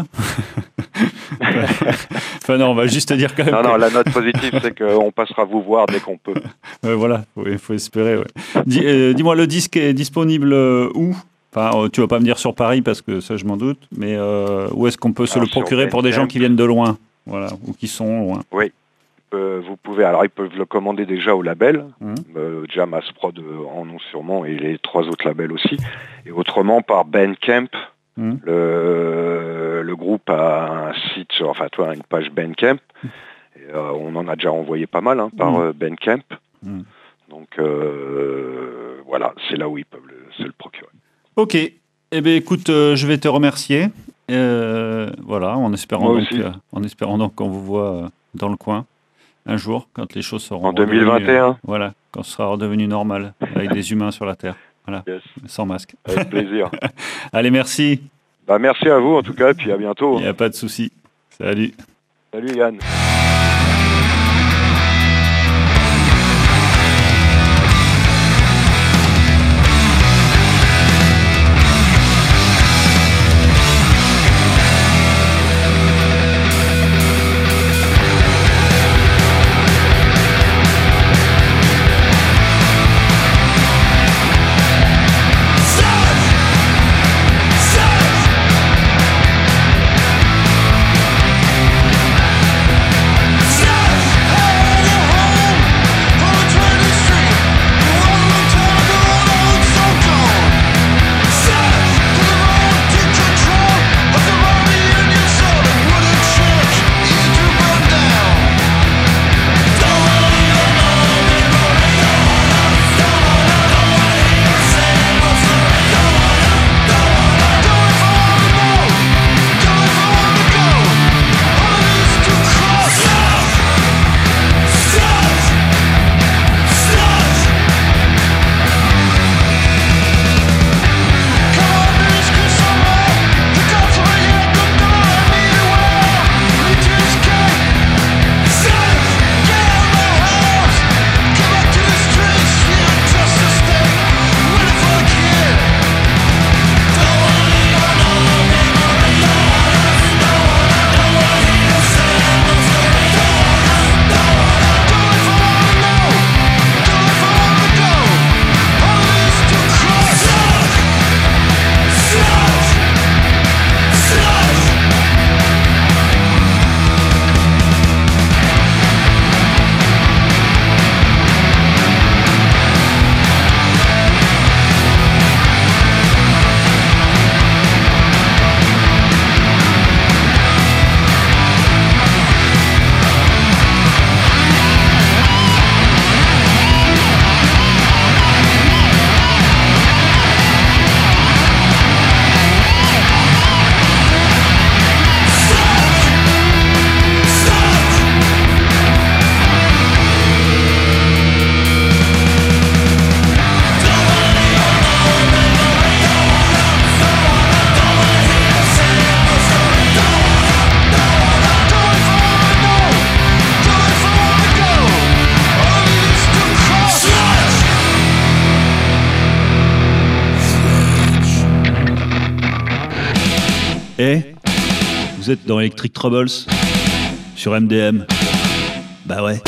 Enfin non, on va juste dire quand même. Non, que- non, la note positive, c'est qu'on passera vous voir dès qu'on peut. Ouais, voilà, il faut espérer. Ouais. Dis, euh, dis-moi, le disque est disponible euh, où? Enfin, euh, tu vas pas me dire sur Paris parce que ça, je m'en doute, mais euh, où est-ce qu'on peut se Alors, le procurer sur pour des gens Bandcamp. qui viennent de loin, voilà, ou qui sont loin. Oui. Euh, vous pouvez, alors ils peuvent le commander déjà au label, Mhm. euh, Jam Mass Prod euh, en ont sûrement, et les trois autres labels aussi. Et autrement par Bandcamp, Mhm. le, le groupe a un site, sur, enfin toi, une page Bandcamp. Et, euh, on en a déjà envoyé pas mal hein, par Mhm. euh, Bandcamp. Mhm. Donc euh, voilà, c'est là où ils peuvent le, se le procurer. Ok, eh bien écoute, euh, je vais te remercier. Euh, voilà, en espérant, Moi donc, aussi. euh, en espérant donc qu'on vous voit euh, dans le coin un jour, quand les choses seront En deux mille vingt et un. redevenues, euh, voilà, quand ce sera redevenu normal, avec des humains sur la Terre, voilà, Yes, sans masque. avec plaisir. Allez, merci, Bah, merci à vous en tout cas, et puis à bientôt. il n'y a pas de souci. Salut. Salut Yann. Search! Search! Eh, vous êtes dans Electric Troubles sur M D M. Bah ouais.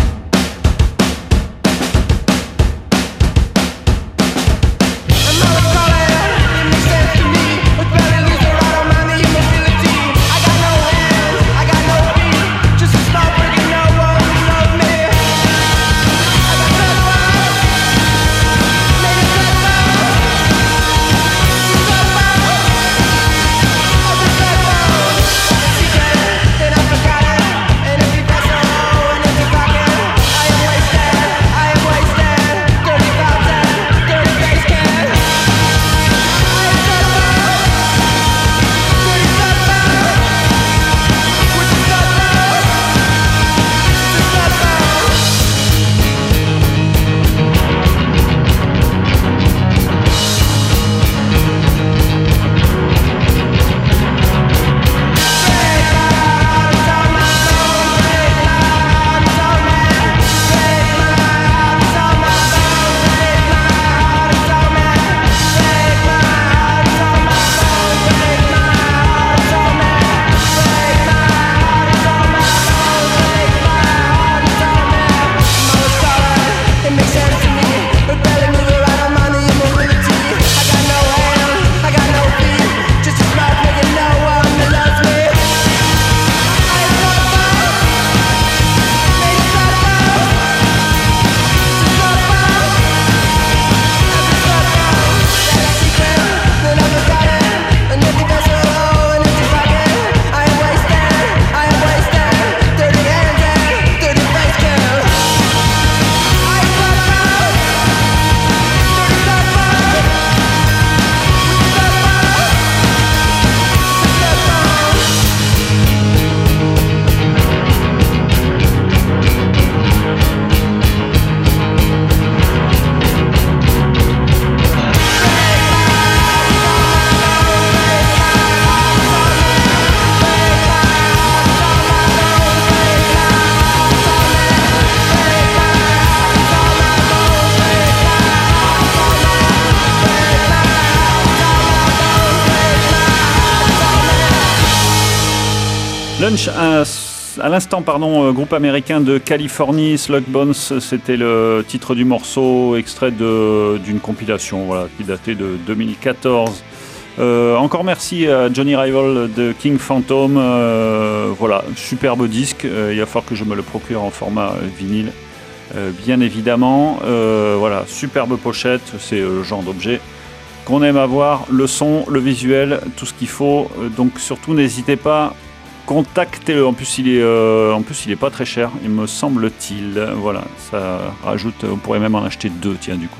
Lunch, à, à l'instant, pardon, groupe américain de Californie, Slug Bones, c'était le titre du morceau, extrait de, d'une compilation voilà, qui datait de deux mille quatorze. Euh, encore merci à Johnny Rival de King Phantom. Euh, voilà, superbe disque. Euh, il va falloir que je me le procure en format vinyle, euh, bien évidemment. Euh, voilà, superbe pochette, c'est le genre d'objet qu'on aime avoir. Le son, le visuel, tout ce qu'il faut. Donc surtout, n'hésitez pas. Contactez-le. En plus, il est, euh, en plus, il est pas très cher, il me semble-t-il. Voilà, ça rajoute. On pourrait même en acheter deux, tiens, du coup.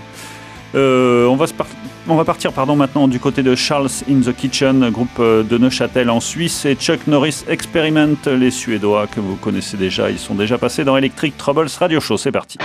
Euh, on va se par- on va partir, pardon, maintenant du côté de Charles in the Kitchen, groupe de Neuchâtel en Suisse, et Chuck Norris Experiment, les Suédois que vous connaissez déjà. Ils sont déjà passés dans Electric Troubles Radio Show. C'est parti.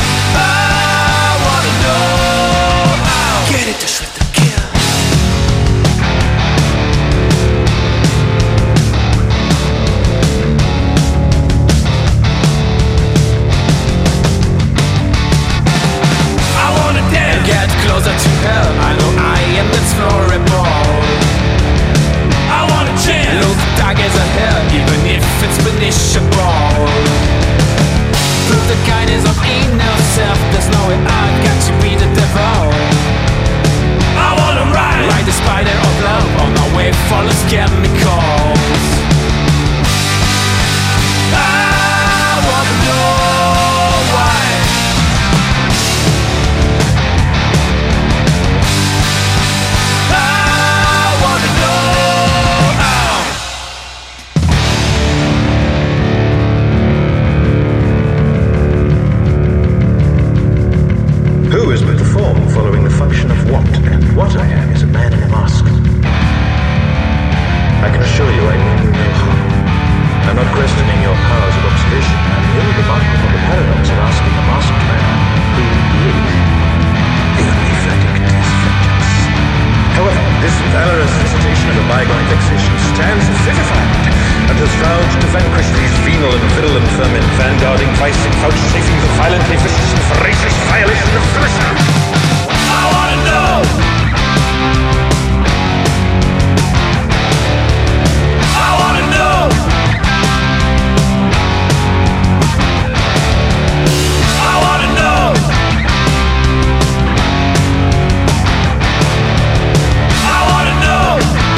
Get it to shred the kill. bygone vexations stands vivified, and has vowed to vanquish these venal and virulent vermin, vanguarding vice and vouchsafing the violently vicious and voracious violation of Philistine. I wanna know! I wanna know! I wanna know! I wanna know!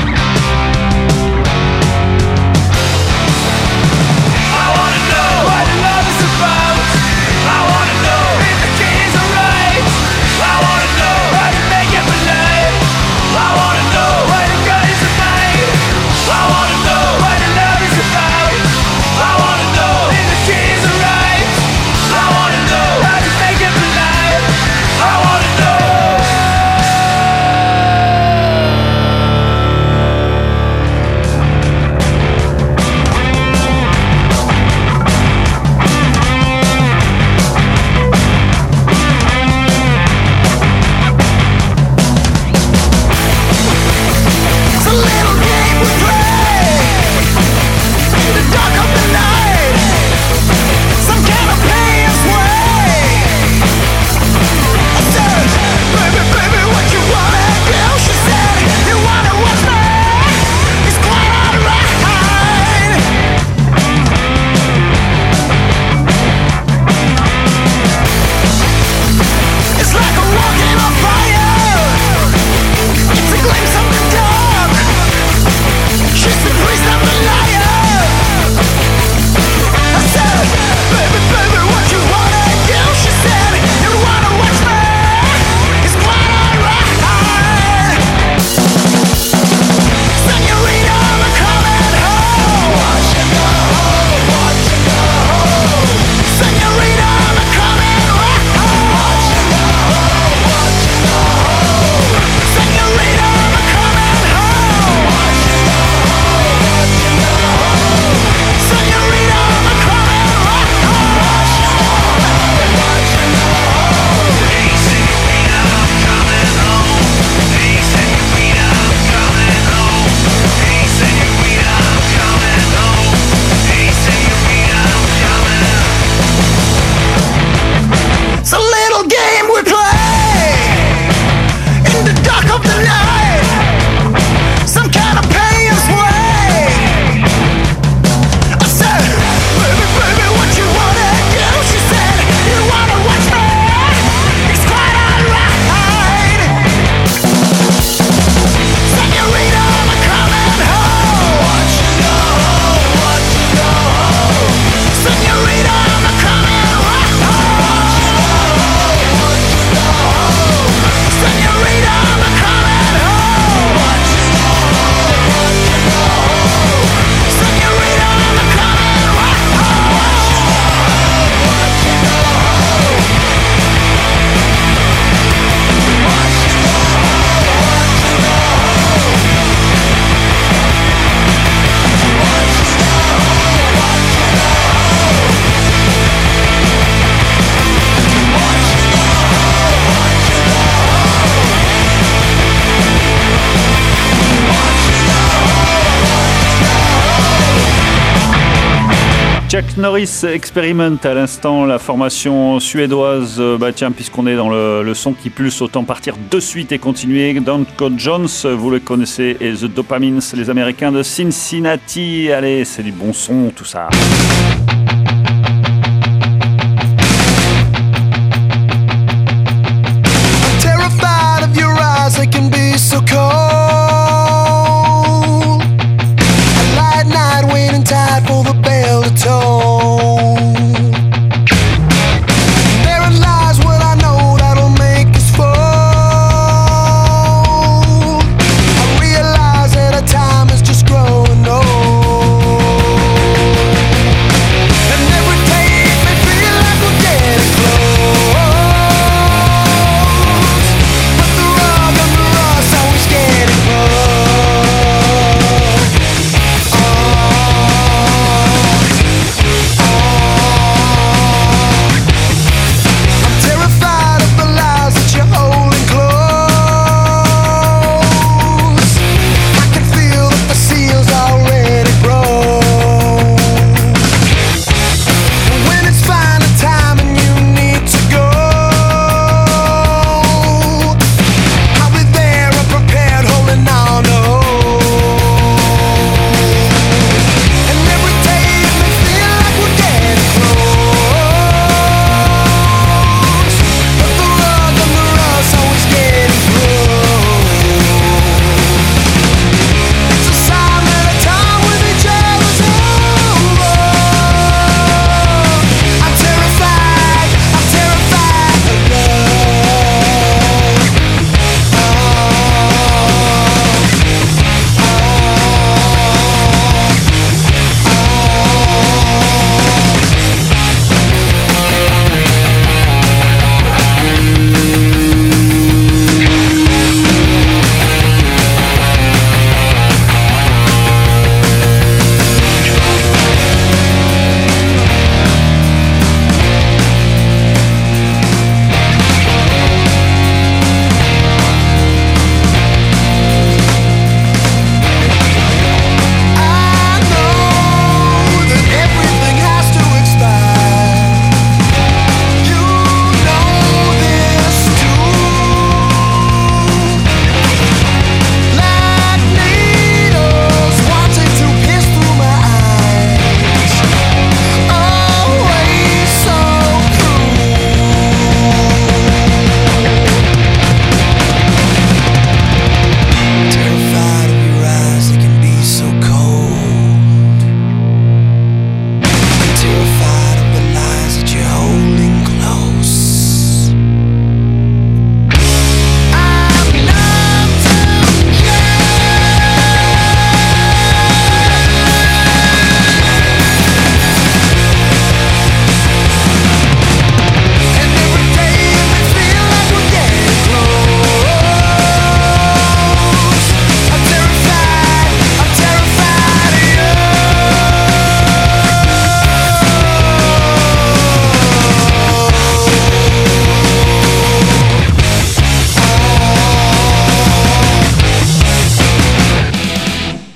I wanna know what love is about. I wanna know if the keys are right. I wanna know how to make it believe. I wanna know what the good is about. I wanna know what the love is about. I wanna know if the keys are right. I wanna know how to make it believe. I wanna know. It's a little game we play in the dark of the night. Some kind of pain's way. I said, baby, baby, what you wanna do? She said, you wanna watch me? It's quite alright. It's like a walking on fire. It's a glimpse of the dark. She's the priest of the liar. I said, baby, baby, what you wanna do? She said, you wanna watch me? It's quite alright. Senorita, I'm coming home. Watching the home, watching the home. Senorita, I'm coming home. Watching the home, watching the home. Senorita, I'm coming home. Watching the home, watching the home. Senorita, I'm coming home. Watching the home, watching the home. Hey, senorita, I'm coming home. Hey, senorita, I'm coming home. Hey, senorita, I'm coming home. Hey, senorita, I'm coming. It's a little game we play in the dark of the night. Some kind of pain's way. I said, baby, baby, what you wanna do? She said, you wanna watch me? It's quite alright. Senorita, I'm coming home. Watching the home, watching the home. Senorita, I'm coming home. Watching the home, watching the home. Senorita, I'm coming home. Watching the home, watching the home. Senorita, I'm coming home. Watching the home, watching the home. Watching the Chuck Norris Experiment à l'instant, la formation suédoise. Euh, bah tiens, puisqu'on est dans le, le son qui pulse, autant partir de suite et continuer. Danko Jones, vous le connaissez, et The Dopamines, les Américains de Cincinnati. Allez, c'est du bon son tout ça. Terrified of your eyes, they can be so cold. A light night waiting tight for the bell to toll. Therein lies what I know that'll make us fall. I realize that our time is just growing old.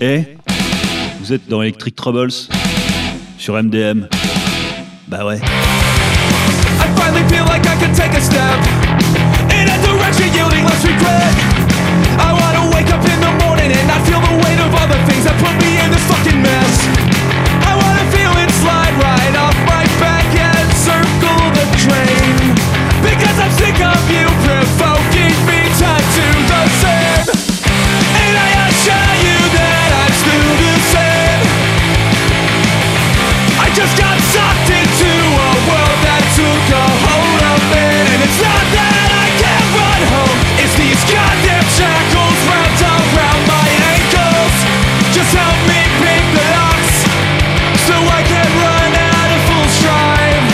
Eh, vous êtes dans Electric Troubles sur M D M. Bah ouais. I finally feel like I can take a step in a direction yielding less regret. I wanna wake up in the morning and not feel the weight of all the things that put me in this fucking mess. I wanna feel it slide right off my back and circle the drain. Because I'm sick of you provoking me time to the same. And I assure you that I'm still the same. I just got sucked into a world that took a hold of me. And it's not that I can't run home, it's these goddamn shackles wrapped around my ankles. Just help me pick the locks so I can run out of full stride.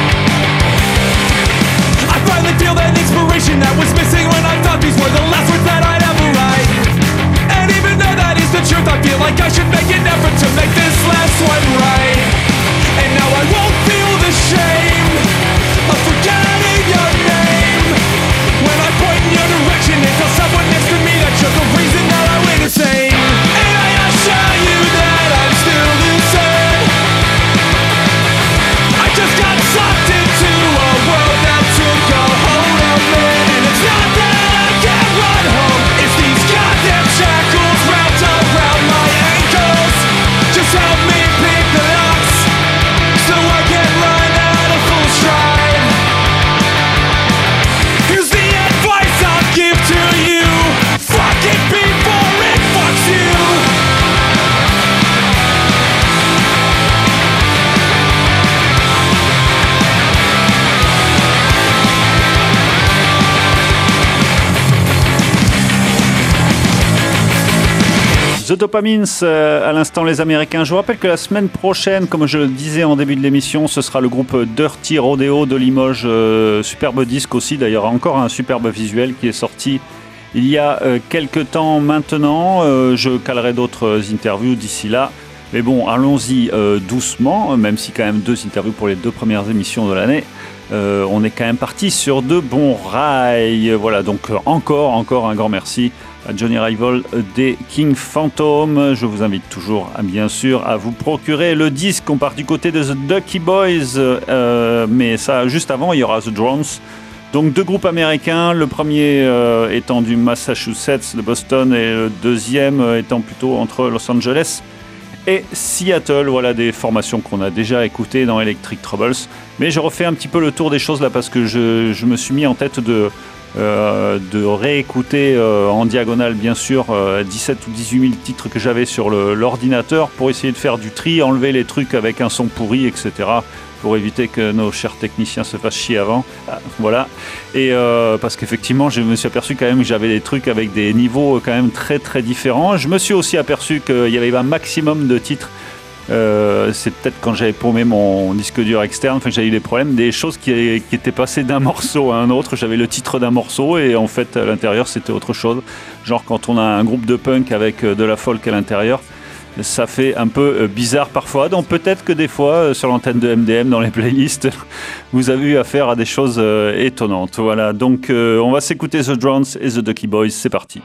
I finally feel that inspiration that was missing when I thought these were the last words that I'd ever write. And even though that is the truth, I feel like I should make an effort to make this last one right. And now I won't feel the shame of forgetting your name when I point in your direction and tell someone next to me that you're the reason that I went insane. And I assure you that I'm still the same. I just got sucked into a world that took a hold of me. And it's not that I can't run home, it's these goddamn shackles wrapped around my ankles. Just help me pick the locks so I can run out of full stride. Here's the advice I'll give to you: fuck it before it fucks you. The Dopamines, euh, à l'instant les Américains. Je vous rappelle que la semaine prochaine, comme je le disais en début de l'émission, ce sera le groupe Dirty Rodeo de Limoges. Euh, superbe disque aussi, d'ailleurs encore un superbe visuel qui est sorti il y a euh, quelques temps maintenant. Euh, je calerai d'autres interviews d'ici là. Mais bon, allons-y euh, doucement, même si quand même deux interviews pour les deux premières émissions de l'année. Euh, on est quand même parti sur de bons rails. Voilà, donc euh, encore, encore un grand merci à Johnny Rival des King Phantom. Je vous invite toujours, à, bien sûr, à vous procurer le disque. On part du côté de The Ducky Boys, euh, mais ça, juste avant, il y aura The Drones. Donc deux groupes américains, le premier euh, étant du Massachusetts, de Boston, et le deuxième euh, étant plutôt entre Los Angeles et Seattle. Voilà des formations qu'on a déjà écoutées dans Electric Troubles. Mais je refais un petit peu le tour des choses là parce que je, je me suis mis en tête de... Euh, de réécouter euh, en diagonale bien sûr euh, dix-sept ou dix-huit mille titres que j'avais sur le, l'ordinateur pour essayer de faire du tri, enlever les trucs avec un son pourri, et cetera, pour éviter que nos chers techniciens se fassent chier avant. Ah, voilà. Et euh, parce qu'effectivement, je me suis aperçu quand même que j'avais des trucs avec des niveaux quand même très très différents. Je me suis aussi aperçu qu'il y avait un maximum de titres. Euh, c'est peut-être quand j'avais paumé mon disque dur externe, enfin, j'avais eu des problèmes, des choses qui, qui étaient passées d'un morceau à un autre. J'avais le titre d'un morceau et en fait à l'intérieur c'était autre chose. Genre quand on a un groupe de punk avec de la folk à l'intérieur, ça fait un peu bizarre parfois. Donc peut-être que des fois sur l'antenne de M D M dans les playlists vous avez eu affaire à des choses étonnantes. Voilà, donc euh, on va s'écouter The Drones et The Ducky Boys, c'est parti.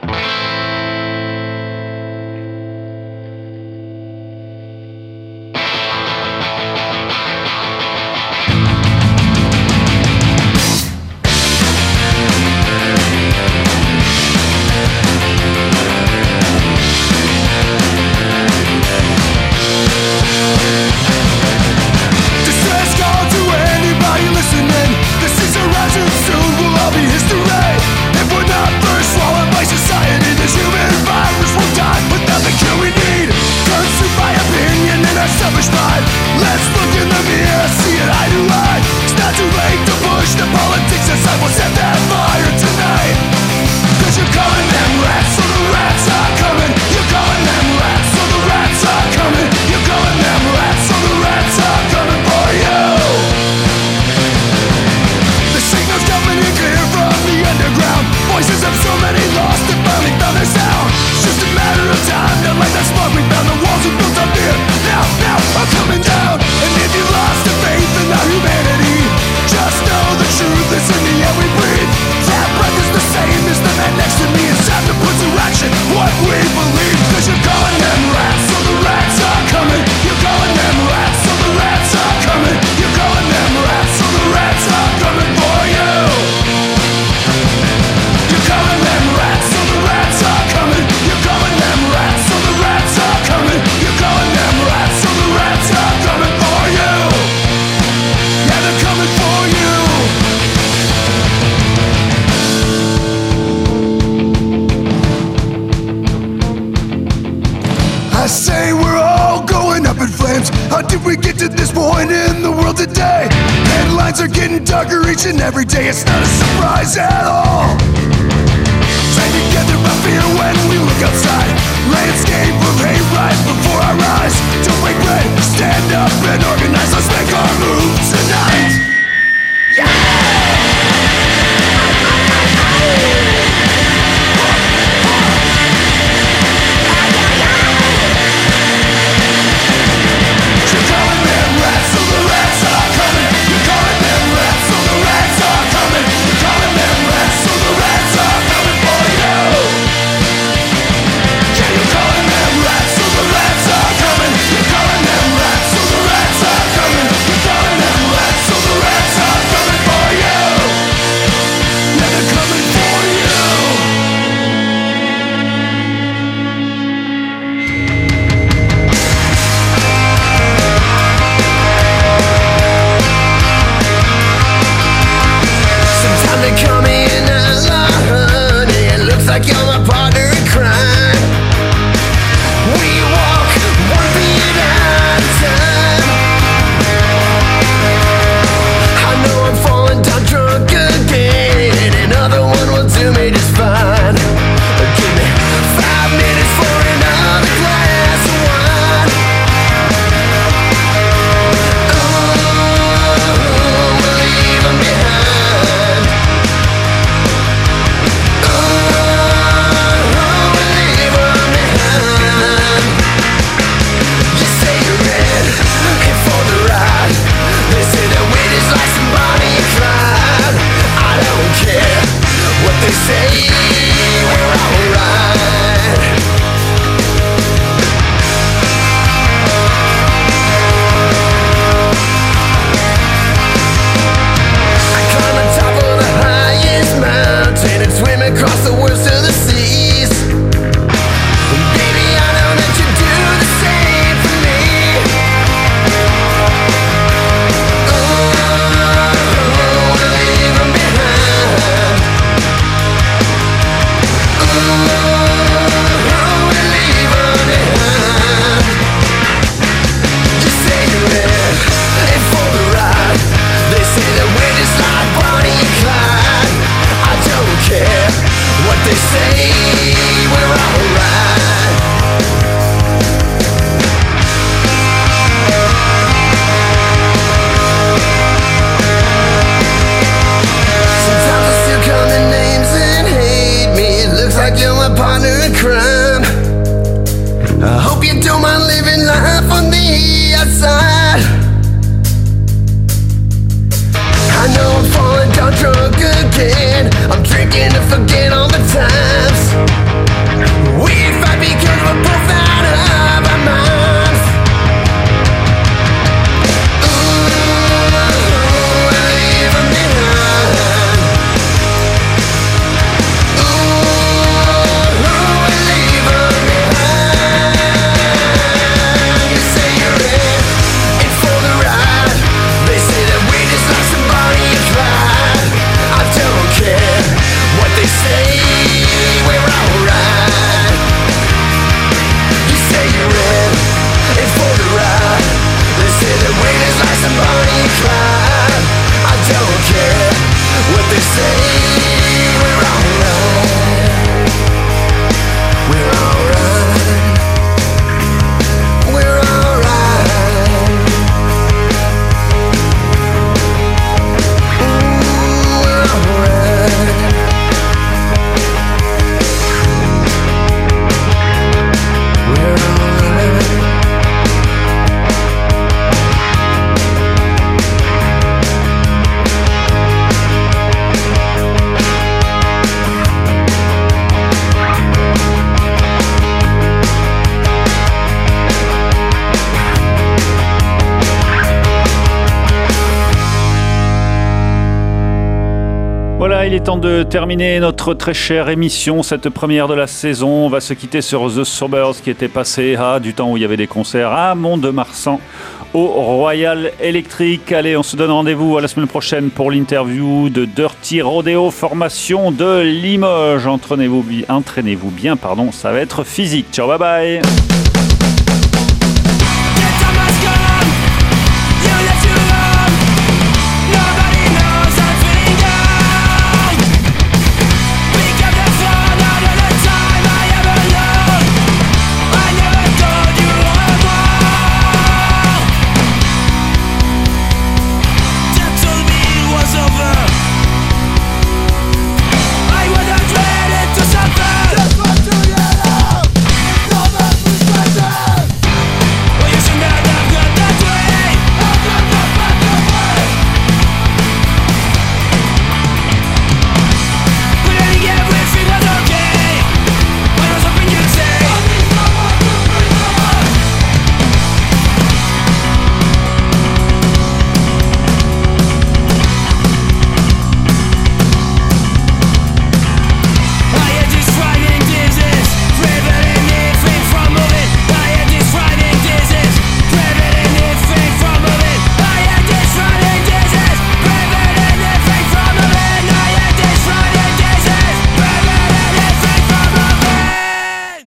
Soon will all be history. If we're not first swallowed by society, this say we're all going up in flames. How did we get to this point in the world today? Headlines are getting darker each and every day. It's not a surprise at all. Tied together by fear when we look outside. Landscape of hate right before our eyes. Don't break bread, stand up and organize. Let's make our move tonight. You're calling them rats, so the rats are coming. You're calling them rats, so the rats are coming. You're calling them rats, so the rats are coming for you. Yeah, you're calling them rats, so the rats are coming. You're calling them rats, so the rats are coming. You're calling them rats, so the rats are coming for you. Yeah, they're coming for you. Sometimes they call me an outlaw, honey. It looks like you're my partner in crime. We walk one beat at a time. I know I'm falling down drunk again. Another one will do me just fine. Give me five minutes for another glass of wine. Oh, we'll leave 'em behind. Oh, we'll leave 'em behind. You say you're in, in for the ride. They say that we just like some Bonnie and Clyde. I don't care what they say, we're alright. I climb on top of the highest mountain and swim across the worst of the seas. Baby, I know that you do the same for me. Oh, we'll leave 'em behind. Oh, we'll leave 'em behind. You say you're in, in for the ride. They say that we're just like Bonnie and Clyde. I don't care what they say, we're alright. Sometimes I still call their names and hate me. It looks like you're my partner in crime. I hope you don't mind living life on the outside. I know I'm falling down drunk again. I'm drinking to forget all the times we fight because we're both out of our minds. Ooh, we'll leave 'em behind. Ooh, we'll leave 'em behind. You say you're in, in for the ride. They say that we just like some Bonnie and Clyde. I don't care what they say, we're alright. You say you're in, in for the ride. They say that we just like some Bonnie and Clyde. I don't care what they say, we're alright. We're alright. We're alright. Ooh, we're alright. We're alright. Voilà, il est temps de terminer notre très chère émission, cette première de la saison. On va se quitter sur The Sobers qui était passé à du temps où il y avait des concerts à Mont-de-Marsan au Royal Electric. Allez, on se donne rendez-vous à la semaine prochaine pour l'interview de Dirty Rodeo, formation de Limoges. Entraînez-vous, entraînez-vous bien, pardon, ça va être physique. Ciao, bye bye.